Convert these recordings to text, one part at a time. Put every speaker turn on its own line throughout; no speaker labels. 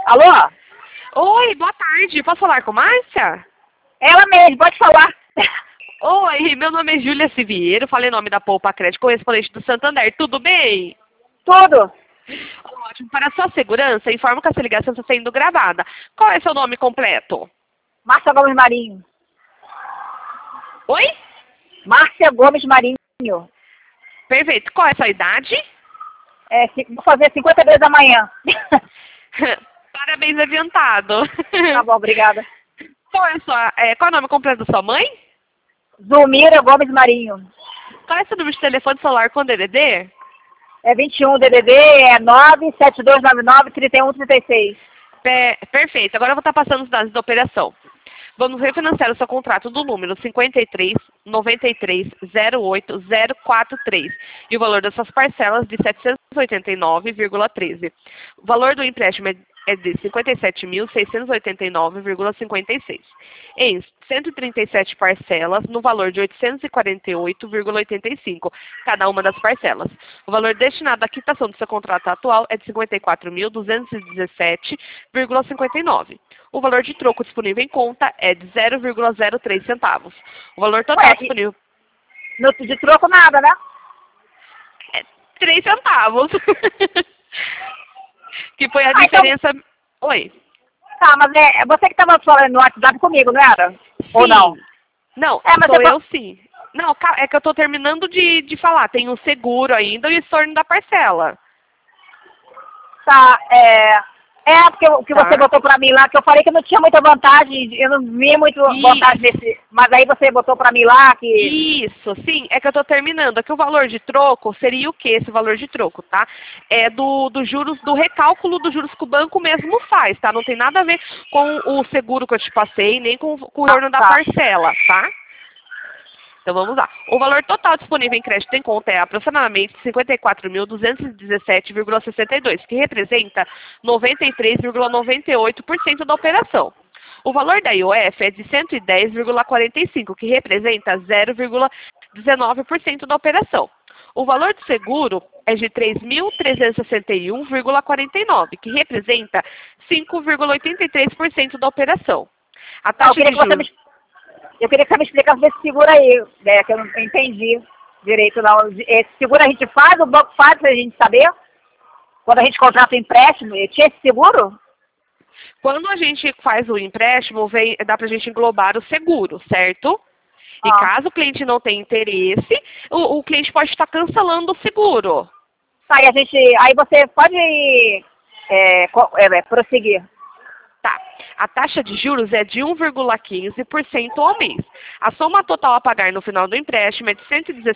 Alô?
Oi, boa tarde. Posso falar com Márcia?
Ela mesmo, pode falar.
Oi, meu nome é Júlia Siviero, falei em nome da Poupa Crédito, correspondente do Santander. Tudo bem?
Tudo.
Ótimo. Para a sua segurança, informo que essa ligação está sendo gravada. Qual é seu nome completo?
Márcia Gomes Marinho.
Oi?
Márcia Gomes Marinho.
Perfeito. Qual é a sua idade?
Vou fazer 52 amanhã.
Parabéns adiantado.
Tá bom, obrigada.
Qual é o nome completo da sua mãe?
Zulmira Gomes Marinho.
Qual é o seu número de telefone celular com DDD?
É 21 DDD, é 97299-3136.
Perfeito. Agora eu vou estar passando os dados da operação. Vamos refinanciar o seu contrato do número 53-93-08-043 e o valor das suas parcelas de 789,13. O valor do empréstimo é de 57.689,56. Em 137 parcelas, no valor de 848,85, cada uma das parcelas. O valor destinado à quitação do seu contrato atual é de 54.217,59. O valor de troco disponível em conta é de 0,03 centavos. O valor total disponível...
De troco nada, né?
É 3 centavos. Que foi a diferença...
Então...
Oi.
Tá, mas é você que estava falando no WhatsApp comigo, não era?
Sim.
Ou não?
Não,
mas
sou eu sim. Não, é que eu estou terminando de falar. Tem o seguro ainda e o estorno da parcela.
Tá, porque o que você botou pra mim lá, que eu falei que não tinha muita vantagem, eu não vi muito vantagem nesse, mas aí você botou pra mim lá que...
Isso, sim, é que eu tô terminando. É que o valor de troco seria o que esse valor de troco, tá? É do juros, do recálculo dos juros que o banco mesmo faz, tá? Não tem nada a ver com o seguro que eu te passei, nem com o retorno da parcela, tá? Então vamos lá. O valor total disponível em crédito em conta é aproximadamente 54.217,62, que representa 93,98% da operação. O valor da IOF é de 110,45, que representa 0,19% da operação. O valor do seguro é de 3.361,49, que representa 5,83% da operação. A taxa de juros...
Eu queria que você me explicasse desse seguro aí, que eu não entendi direito não. Esse seguro a gente faz, o banco faz pra gente saber? Quando a gente contrata o empréstimo, tinha esse seguro?
Quando a gente faz o empréstimo, dá pra gente englobar o seguro, certo? E caso o cliente não tenha interesse, o cliente pode estar cancelando o seguro.
Tá, aí você pode prosseguir.
Tá. A taxa de juros é de 1,15% ao mês. A soma total a pagar no final do empréstimo é de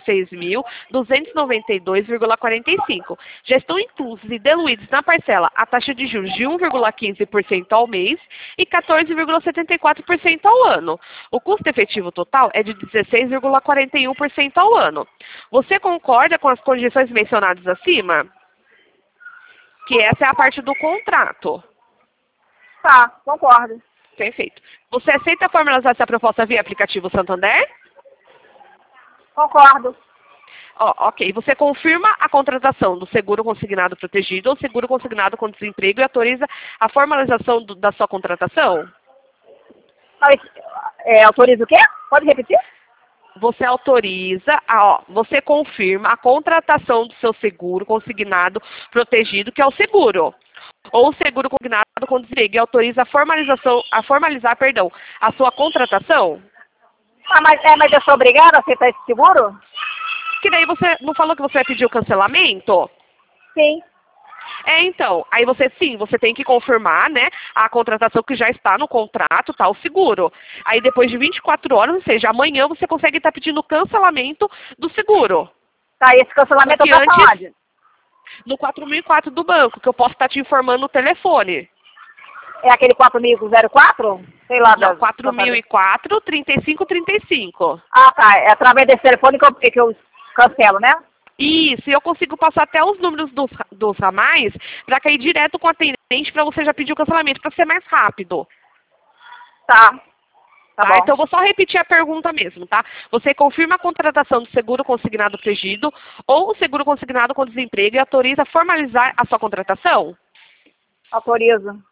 116.292,45. Já estão inclusos e diluídos na parcela a taxa de juros de 1,15% ao mês e 14,74% ao ano. O custo efetivo total é de 16,41% ao ano. Você concorda com as condições mencionadas acima? Que essa é a parte do contrato.
Tá, concordo.
Perfeito. Você aceita formalizar essa proposta via aplicativo Santander?
Concordo.
Ok. Você confirma a contratação do seguro consignado protegido ou seguro consignado com desemprego e autoriza a formalização da sua contratação?
Mas, autoriza o quê? Pode repetir?
Você autoriza, você confirma a contratação do seu seguro consignado protegido, que é o seguro. Ou seguro consignado com desemprego e autoriza a formalizar a sua contratação?
Mas eu sou obrigada a aceitar esse seguro?
Que daí você não falou que você vai pedir o cancelamento?
Sim.
Então, aí você tem que confirmar, né, a contratação que já está no contrato, tá, o seguro. Aí depois de 24 horas, ou seja, amanhã você consegue estar pedindo o cancelamento do seguro.
Tá, e esse cancelamento eu faço onde?
No 4004 do banco, que eu posso estar te informando no telefone.
É aquele 4004? Sei lá.
Não, 4004 3535.
Ah, tá. É através desse telefone que eu cancelo, né?
Isso, e eu consigo passar até os números dos ramais para cair direto com o atendente para você já pedir o cancelamento, para ser mais rápido.
Tá. Tá bom.
Então, eu vou só repetir a pergunta mesmo, tá? Você confirma a contratação do seguro consignado protegido ou o seguro consignado com desemprego e autoriza a formalizar a sua contratação?
Autorizo.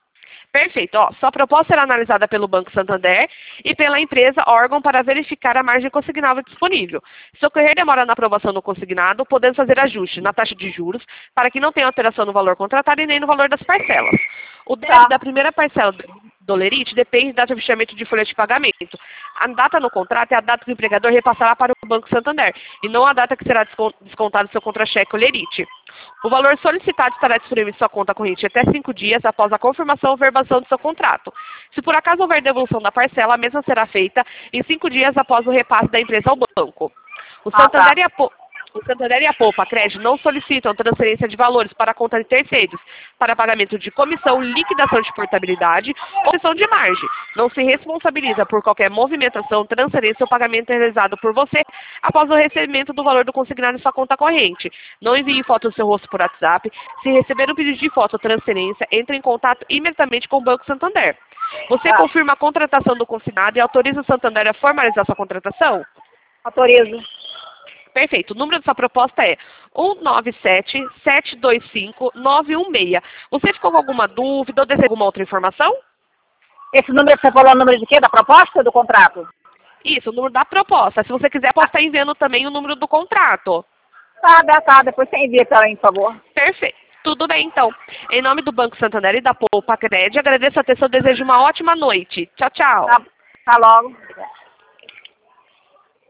Perfeito. Ó, sua proposta será analisada pelo Banco Santander e pela empresa órgão para verificar a margem consignável disponível. Se ocorrer demora na aprovação do consignado, podemos fazer ajuste na taxa de juros para que não tenha alteração no valor contratado e nem no valor das parcelas. O débito da primeira parcela do lerite depende da data de fechamento de folha de pagamento. A data no contrato é a data que o empregador repassará para o Banco Santander e não a data que será descontado seu contra-cheque ou lerite. O valor solicitado estará disponível em sua conta corrente até 5 dias após a confirmação ou verbação do seu contrato. Se por acaso houver devolução da parcela, a mesma será feita em 5 dias após o repasse da empresa ao banco. O Santander e a Poupa Crédito não solicitam transferência de valores para a conta de terceiros, para pagamento de comissão, liquidação de portabilidade ou comissão de margem. Não se responsabiliza por qualquer movimentação, transferência ou pagamento realizado por você após o recebimento do valor do consignado em sua conta corrente. Não envie foto do seu rosto por WhatsApp. Se receber um pedido de foto ou transferência, entre em contato imediatamente com o Banco Santander. Você confirma a contratação do consignado e autoriza o Santander a formalizar sua contratação?
Autorizo.
Perfeito. O número dessa proposta é 197-725-916. Você ficou com alguma dúvida ou deseja alguma outra informação?
Esse número que você falou é o número de quê? Da proposta ou do contrato?
Isso, o número da proposta. Se você quiser, posso estar enviando também o número do contrato.
Tá. Depois você envia também, por favor.
Perfeito. Tudo bem, então. Em nome do Banco Santander e da Poupa Crédito, agradeço a atenção e desejo uma ótima noite. Tchau, tchau.
Tá logo.